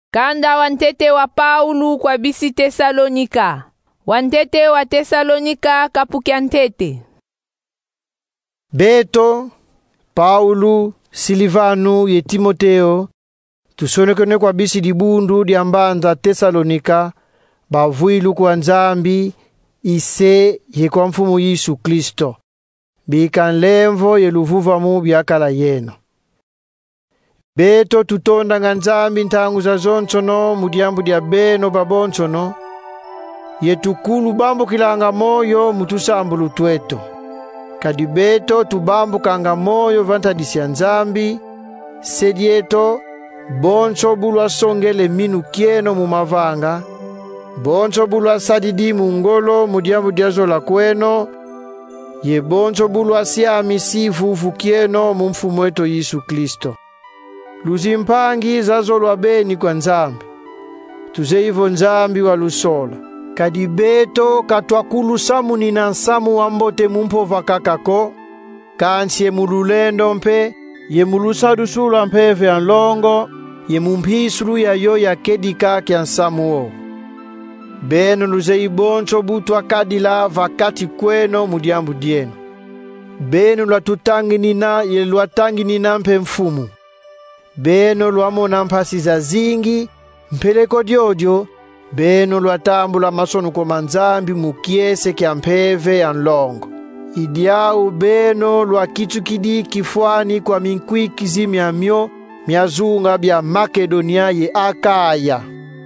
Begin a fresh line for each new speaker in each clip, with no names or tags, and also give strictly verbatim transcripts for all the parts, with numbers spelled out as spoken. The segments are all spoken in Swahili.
Kanda wantete wa Paulo kwa bisi Tesalonika. Wantete wa Tesalonika kapukya ntete.
Beto, Paulo, Silivano ye Timoteo, tusonekene kwa bisi dibundu diambanza Tesalonika, bavuilu kwa nzambi, ise ye kwa mfumu Yesu Kristo. Bikan lemvo ye luvuva mu biakala yeno. Beto tutonda nga nzambi ntangu za zonsono mudiambu dia beno babonsono. Yetukulu bambu kilanga moyo mutusambulu tweto. Kadi beto tubambu kanga moyo vantadisi ya nzambi. Sedieto bonso bulwa songele minu kieno mumavanga. Bonso bulwa sadidi mungolo mudiambu diazola kweno. Ye bonso bulwa siami sifufu kieno mumfumu wetu Yesu Kristo. Luzimpangi zazolwa beni kwa nzambi. Tuzeivo nzambi wa lusola. Kadi beto katwakulu samu nina nsamu wambote mumpova kakako. Kansi ye mululendo mpe. Ye mulusadu sula mpeve anlongo. Ye mumpisulu ya yo ya kedika kya nsamu o. Beno luzeibonso butwa kadila vakati kweno mudiambu dieno. Beno lwa tutangi nina ye lwa tangi nina mpe mfumu. Beno lwamona mpasi za zingi, mpeleko diodio, beno lwatambula masonu kwa manzambi mukiese kia mpeve ya nlongo. Idiau beno lwakitukidi kifuani kwa minkwi kizimi ya myo, miazunga bia Makedonia ye Akaya.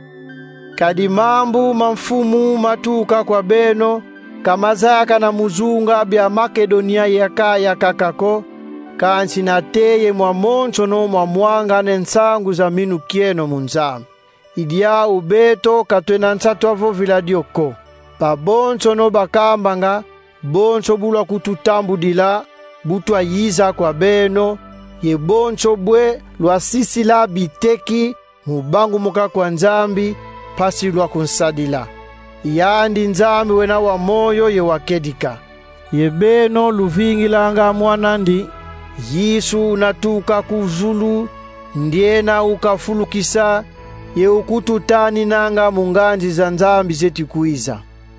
Kadimambu mamfumu matuka kwa beno, kamazaka na muzunga bia Makedonia ye Akaya kakako, kansi nateye mwa monsono mwa mwanga nensangu za minu kieno munzambi. Idia ubeto katwena nsatwavo viladioko. Pa bonsono bakambanga, bonso bulwa kututambu dila, butwa yiza kwa beno, ye bonso bwe lwa sisila biteki, mubangu muka kwa nzambi, pasi lwa kunsadila. Yandi nzambi wena wa moyo ye wakedika. Ye beno luvingilanga mwanandi, Yesu unatuka kuzulu, ndiena ukafulukisa, ye ukututani nanga munganji za nzambi zeti kuiza.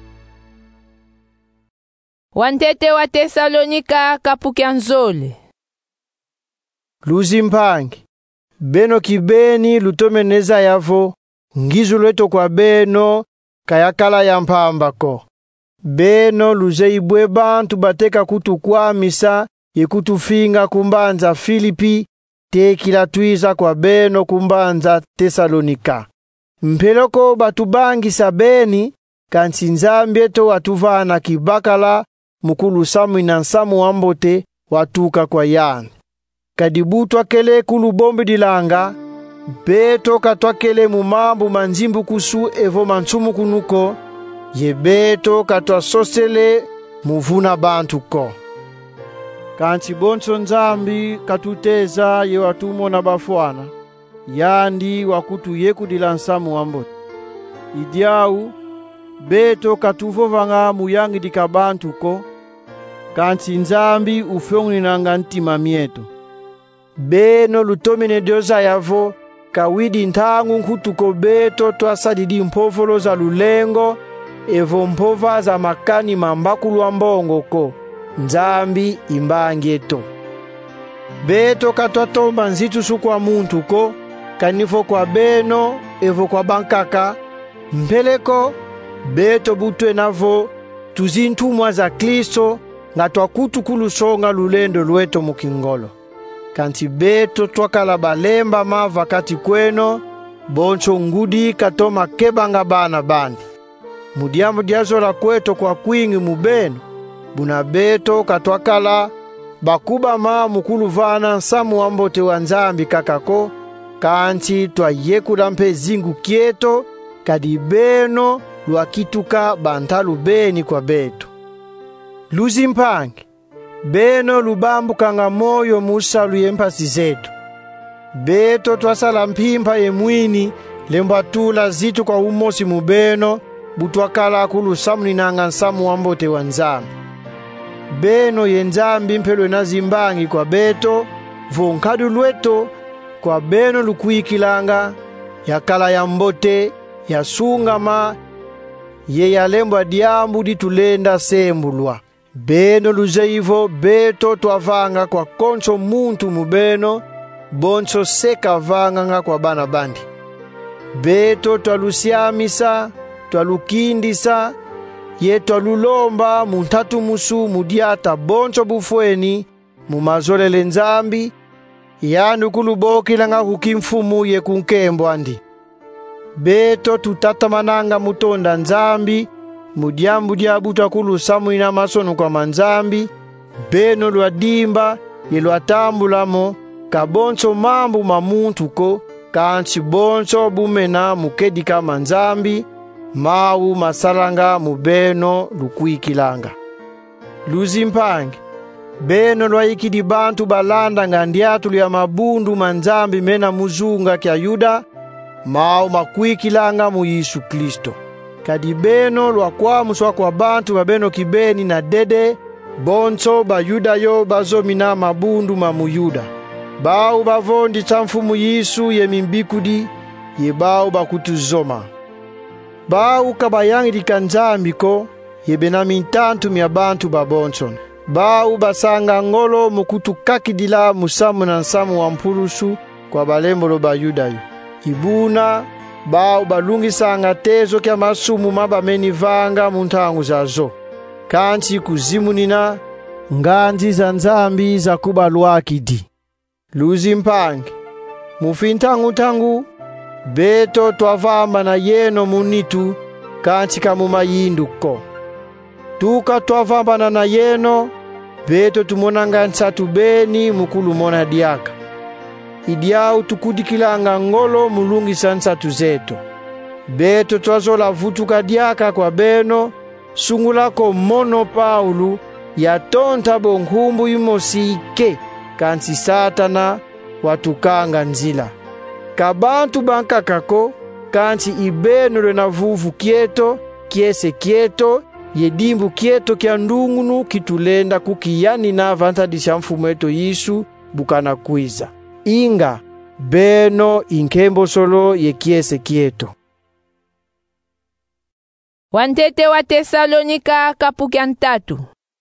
Wantete wa Tesalonika kapukya nzole.
Luzimpangi, beno kibeni lutomeneza yavo, ngizu leto kwa beno, kayakala ya mpambako. Beno luzeibwe bantu bateka kutukwamisa, ye kutufinga kumbanza Filipi, tekila tuiza kwa beno kumbanza Tesalonika. Mpeloko batubangi sabeni, kansi nzambi eto watuvana kibakala, mukulu samu inansamu wambote, watuka kwa yani. Kadibutwa kele kulubombi dilanga, beto katwakele mumambu manjimbu kusu evo mansumu kunuko, ye beto katwa sosele muvuna bantu ko. Kansi bonso nzambi katuteza ye watumo na bafuana, yandi wakutu yeku dilansamu wambote. Idiau, beto katuvovanga muyangi dikabantu ko, kansi nzambi ufyongni nanga ntima mieto. Beno lutomine dioza yavo, kawidi ntangu nkutuko beto twasadidi mpofolo za lulengo, evo mpova za makani mambakulu wa mbongo ko. Nzambi imbangieto. Beto katwatomba nzitu su kwa muntu ko, kanifo kwa beno, evo kwa bankaka, mpeleko, beto butwe navo, tuzintumwa za Kristo, nga twakutu kulusonga lulendo lweto mukingolo. Kanti beto twakala balemba mava kati kweno, bonso ngudi katoma kebanga bana bandi. Mudiamu diazola kweto kwa kwingi mubeno, buna beto katwakala bakuba ma mukulu vana samu wambote wa nzambi kakako, kanti twayekula mpe zingu kieto, kadi beno lwakituka bantalu beni kwa beto. Luzimpangi, beno lubambu kanga moyo musalu yempasi zetu. Beto twasala mpimpa ye mwini, lembatula zitu kwa umosi mubeno, butwakala kulu samu ninanga nsamu wambote wa nzambi. Beno ye nzambi mpelwe na zimbangi kwa beto, vonkadu lweto, kwa beno lukuikilanga, yakala ya mbote, ya sungama, ye yalembwa diambu ditulenda sembulwa. Beno luzeivo beto twavanga kwa konso muntu mubeno, bonso seka vanga nga kwa bana bandi. Beto twalusiamisa, twalukindisa, ye twalulomba muntatu musu mudiata bonso bufweni, mumazolele nzambi, yandu kulubokila nga kukimfumu ye kunkembo andi. Beto tutatamananga mutonda nzambi, mudiambu diabu takulusamu ina masono kwa manzambi, beno lwadimba ye lwatambulamo, kabonso mambu mamuntu ko, kanchi bonso bumena mukedika manzambi, mau masalanga mubeno lukuikilanga. Luzimpange, beno lwaikidi bantu balanda ngandiatu ya mabundu manzambi mena muzunga kya Yuda, mau makuikilanga mu Yesu Kristo. Kadi beno lwakwamuswa kwa bantu babeno kibeni na dede, bonso ba Yuda yo bazomina mabundu mamu Yuda. Bau bavondi chamfumu Yesu ye mimbikudi, ye bau bakutuzoma. Bau kabayangi kanzambi ko, ye benamintantu mya bantu babonson. Bau basanga ngolo mukutu kakidila musamu na nsamu wa mpulusu kwa balembolo ba Yuda yu. Ibuna, bau balungisanga tezo kya masumu mabameni vanga muntangu zazo. Kanchi kuzimunina, nganzi za nzambi za kubalwakidi. Luzimpange, mufintangu tangu, beto twavamba na yeno munitu, kanchi kamumayinduko. Tuka twavamba na yeno, beto tumonanga nsatu beni mukulu mona diaka. Idiau tukudikilanga ngolo mulungisa nsatu zeto. Beto twazola vutuka diaka kwa beno, sungulako mono Paulu, ya tonta bonghumbu yumosike, kansi Satana watukanga nzila. Kabantu bankakako, kansi ibeno lwena vuvu kieto, kiese kieto, yedimbu kieto kia ndungunu kitulenda kukiyani na vantadisha mfumweto Yesu bukana kuiza. Inga, beno inkembo solo ye kiese kieto.
Wantete wa Tesalonika kapukya ntatu.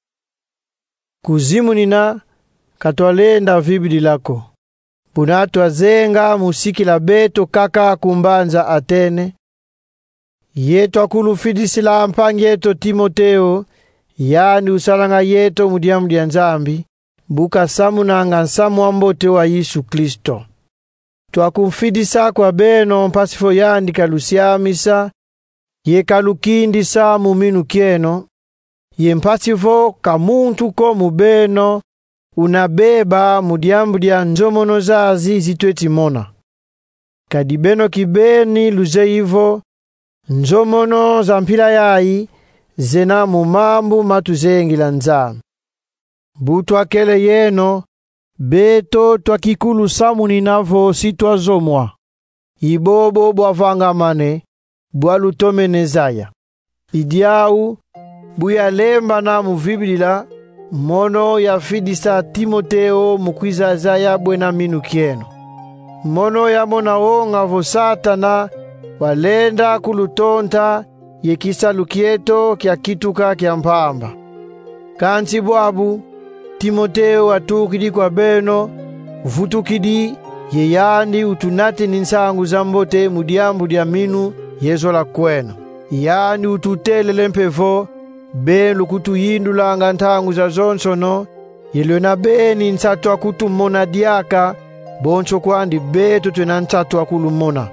Kuzimu nina katwalenda vibidi lako. Bunatu azenga musiki la beto kaka kumbanza Atene. Yeto akulufidisila mpangeto Timoteo, yani usalanga yeto mudiamu dia nzambi, buka samu na ngansamu ambote wa Yesu Kristo. Twakumfidisa kwa beno mpasifo yandi kalusiamisa, ye kalukindisa muminu kieno, ye mpasifo kamuntu ko mubeno, unabeba mudiambu dia nzomono zazi zitweti mona. Kadibeno kibeni luzeivo, nzomono za mpila yai, zena mumambu matuzengila nzambi. Butu akele yeno, beto twakikulu samu ninavo sitwazomwa. Ibobo bwavangamane, bwalutome nezaya. Idiau, buya lemba na muvibila, mono ya fidisa Timoteo mukwiza zaya bwena minu kieno. Mono ya mona onga vo Satana, walenda kulutonta yekisa lukieto kya kituka kya mpamba. Kansi bwabu, Timoteo atukidi kwa beno, vutukidi yeyandi utunate ninsangu zambote mudiambu dia minu yezola kweno. Yani ututelele mpevo, benu kutuyindulanga ntangu za zonsono, yelwena beni nsatu akutumona diaka, bonso kwandi beto twena nsatu akulumona.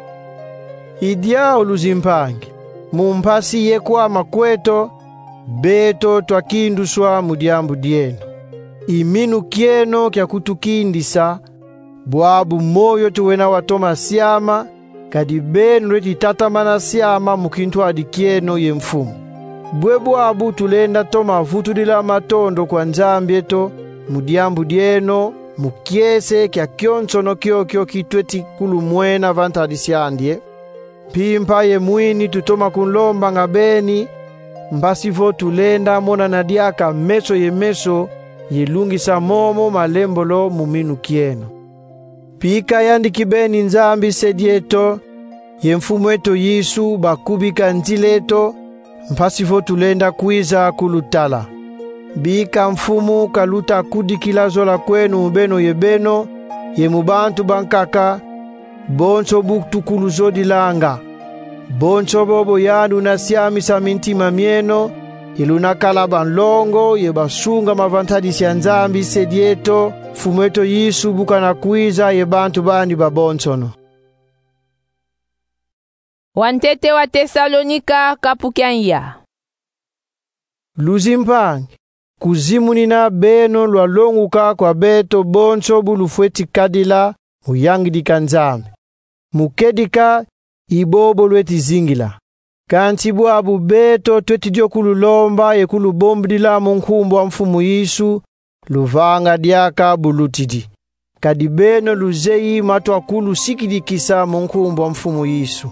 Idiao luzimpange, mumpasi ye kwa makweto, beto twakinduswa mudiambu dienu. Iminu kieno kya kutukindisa, bwabu moyo tuwena watoma siama, kadi benu leti tatamana siama mukintu adikieno ye mfumu. Bwe bwabu tulenda toma vutudila matondo kwa nzambieto, mudiambu dieno, mukiese kya kyonsono kyo kyo kitweti kulumwena vantadisiandie. Pimpa ye mwini tutoma kunlomba ngabeni, mbasivo tulenda mona nadiaka meso ye meso, yelungisa momo malembolo muminu kieno. Pika yandi kibeni nzambi sedieto, ye mfumu wetu Yesu bakubika ntileto mpasifo tulenda kuiza kulutala. Bika mfumu kaluta kudikila zola kwenu beno ye beno ye mubantu bankaka bonso buktukulu zodilanga. Bonso bobo yandu na siamisa mintima mieno ilunakala banlongo ye basunga mavantadisi ya nzambi sedieto mfumu wetu Yesu buka na kuiza ye bantu bandi babonsono.
Wantete wa Tesalonika kapukyanya.
Luzimpangi kuzimu nina beno lwalonguka kwa beto bonso bulufweti kadila muyangidika nzambi. Mukedika ibobo lweti zingila. Kanti bwabu beto twetidio kululomba ye kulubombdila munkumbu wa mfumu Yesu luvanga diaka bulutidi. Kadibeno luzeyi matwa kulu sikidikisa munkumbu wa mfumu Yesu.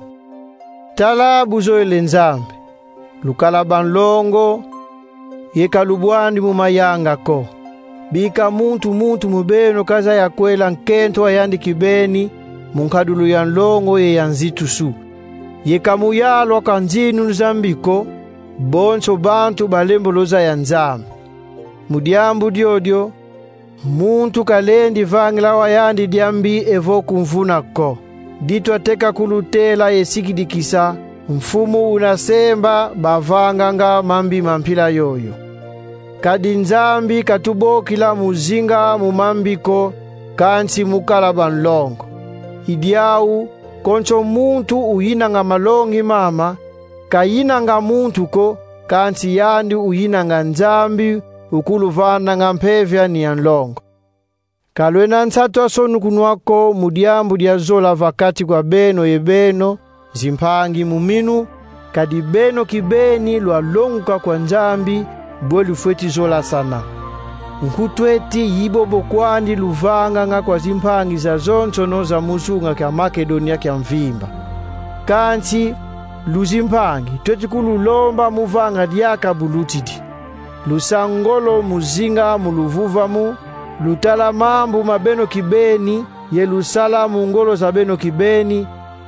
Tala buzo ele nzambi. Lukala banlongo ye kalubwandi mumayanga ko. Bika muntu muntu mubeno kaza ya kwela nkento wa yandi kibeni munkadulu ya nlongo ye yanzitusu. Ye kamuyalo kanjinu nzambiko bonso bantu balemboloza ya nzambi. Mudiambu diodio muntu kalendi vangila wa yandi diambi evo kumvuna ko. Ditwa teka kulutela yesikidikisa mfumu unasemba bavanganga mambi mampila yoyo. Kadi nzambi katubo kila muzinga mumambiko kansi mukala banlongo. Idiau koncho muntu uyinanga malongi mama kayinanga muntu ko kansi yandi uyinanga nzambi ukuluvana nga mpevya ni yanlongo. Kalwena nsatwa sonu kunwako mudiambu dia zola vakati kwa beno ye beno zimpangi muminu kadi beno kibeni lwa longuka kwa nzambi bweli fweti zola sana. Nkutweti yibobo kwandi luvanga nga kwa zimpangi za zonsono za musunga kia Makedonia kia mvimba. Kansi luzimpangi tweti kululomba muvanga diaka bulutidi. Lusangolo muzinga muluvuva mu lutala mambu mabeno kibeni ye lusala mungolo za beno kibeni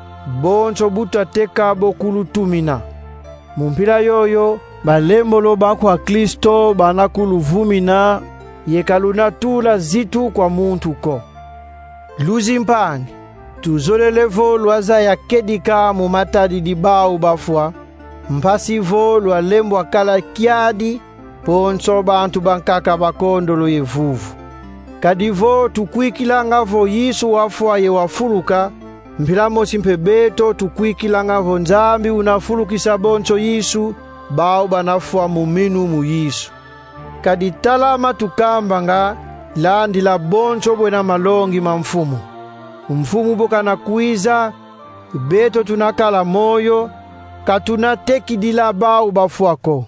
bonso buta teka bokulutumina. Mumpila yoyo balembolo bakwa Kristo banakuluvumina ye kaluna tula zitu kwa muntu ko. Luzimpangi tuzolelevo lwaza ya kedika mumatadi dibau bafwa mpasivo lwa lembwa kala kiadi ponso bantu bankaka bakondolo yevuvu. Kadivo tukwikilanga vo Yesu wafwa ye wafuluka mpilamo simpebeto tukwikilanga vo nzambi unafulukisa bonso Yesu bao banafwa muminu mu Yesu. Kaditalama tukamba nga landi la bonso bwena malongi mamfumu. Mfumu boka na kuiza beto tunakala moyo katuna tekidila bao bafwako.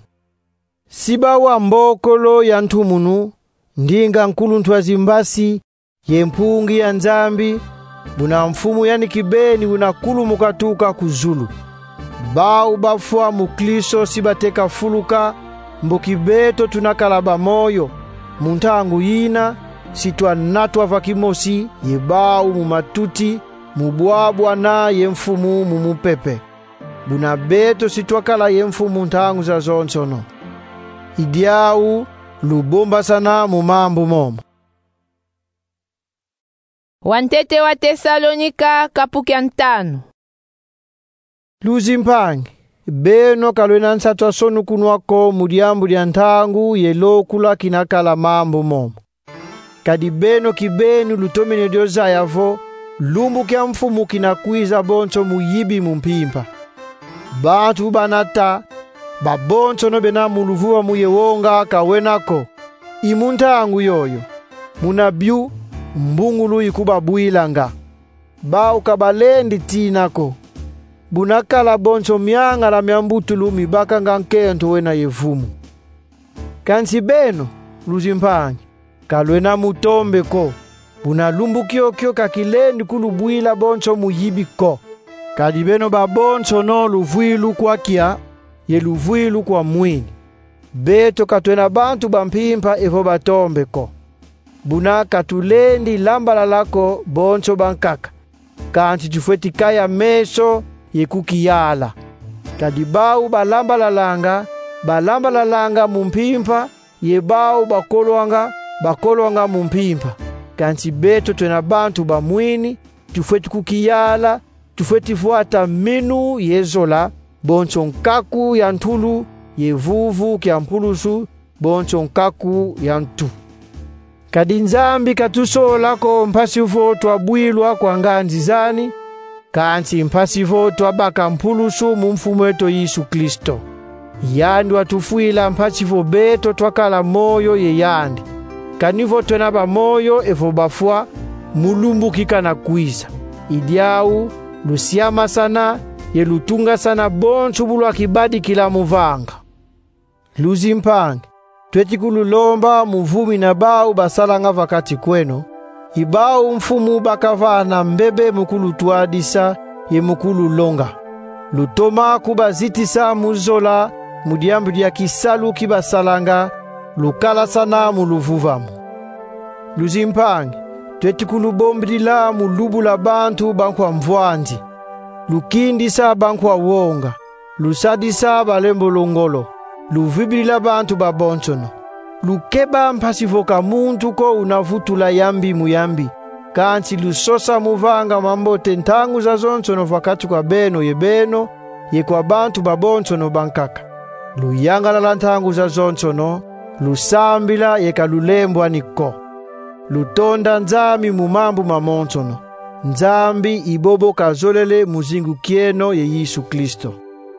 Siba wa mbokolo ya ntumunu ndinga nkulu ntwazimbasi ye mpungi ya nzambi buna mfumu yani kibeni unakulu mukatuka kuzulu. Bao bafwa mukliso sibateka fuluka mbokibeto tunakalaba moyo muntangu yina sitwa natwa vakimosi ye bao mumatuti mubwabwa na ye mfumu mumupepe. Buna beto sitwakala ye mfumu ntangu za zonsono. Idiau lubomba sana mumambu momo.
Wantete wa Tesalonika kapukyantano.
Luzimpangi beno kalwena nsatwa sonu kunwako mudiambu dia ntangu yelokula kinakala mambu momo. Kadi beno kibenu lutomene dioza yavo lumbu kia mfumu kinakuiza bonso muyibi mumpimpa. Bantu banata babonso no bena muluvuwa muyewonga kawenako. Imuntangu yoyo munabiu mbungulu ikuba builanga. Bao kabalendi tinako. Bunakala bonso mianga la miambutulu mibaka ngankento wena yevumu. Kansi beno luzimpangi kalwena mutombe ko. Bunalumbu kio kio kakilendi kulubuila bonso muyibi ko. Kadibeno babonso no luvuilu kwa kia ye luvuilu kwa mwini. Beto katwena bantu bampimpa evo batombe ko. Buna katulendi lambala lako bonso bankaka. Kanti tufweti kaya meso yekukiyala. Kadi bau balambalalanga, balambalalanga mumpimpa, ye bau bakolwanga, bakolwanga mumpimpa. Kansi beto twena bantu bamwini, tufwe tukukiyala, tufwe tifuata minu yezola, boncho nkaku ya ntulu, ye vuvu kia mpulusu, boncho nkaku ya ntu. Kadi nzambi katusola ko mpasivo twabwilwa kwa nganzizani, kansi mpasivo twabaka mpulusu mumfumu wetu Yesu Kristo. Yandi watufuila mpasivo beto twakala moyo ye yandi. Kanivo twenaba moyo evo bafua mulumbu kika na kuiza. Idiau lusiama sana ye lutunga sana bonchu bulwa kibadi kila muvanga. Luzimpange twetikululomba muvumi na bau basalanga vakati kweno. Ibau mfumu bakava na mbebe mukulu tuadisa ye mukulu longa. Lutoma kubazitisa muzola mudiambu dia kisalu kibasalanga lukala sana muluvuvamu. Luzimpange twetikulubombrila mulubula bantu bankwa mvwandi. Lukindisa bankwa wonga. Lusadisa balembo longolo. Luvibrila bantu babonchono. Lukeba mpasivoka muntu ko unavutula yambi muyambi. Kansi lusosa muvanga mambo tentangu za zonchono vakati kwa beno ye beno, ye kwa bantu babonchono bankaka. Luyangala lantangu za zonchono, lusambila ye kalulembwa niko. Lutonda nzami mumambu mamonchono. Nzambi ibobo kazolele muzingu kieno ye Yesu Kristo.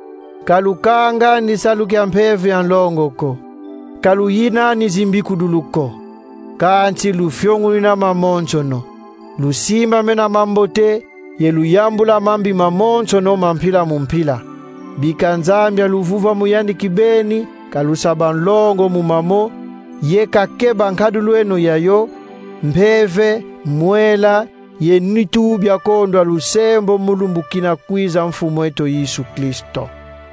Kalukanga nisalukia mpevu ya nlongoko. Kaluyina nizimbikuduluko. Kansi lufyongulina mamonchono. Lusimba mena mambote ye luyambula mambi mamonchono mampila mumpila. Bika nzambia luvuva muyandi kibeni kalusaba nlongo mumamo ye kakeba nkadulueno yayo mpeve mwela ye nitubya kondwa lusembo mulumbukina kwiza mfumu wetu Yesu Kristo.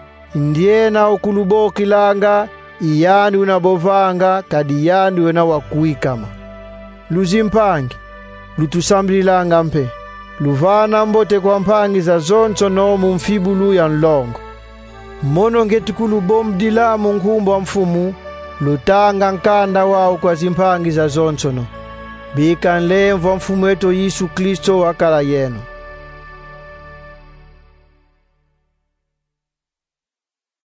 Ndiena okulubokilanga iyandi unabovanga kadi yandi wena wakuikama. Luzimpangi lutusambililanga mpe luvana mbote kwa mpangi za zoncho no mumfibulu ya nlongo. Mono ngetikulu bomdila munkumbo wa mfumu lutanga nkanda wao kwa zimpangi za zoncho no. Bika nlemvo mfumu wetu Yesu Kristo wakala yenu.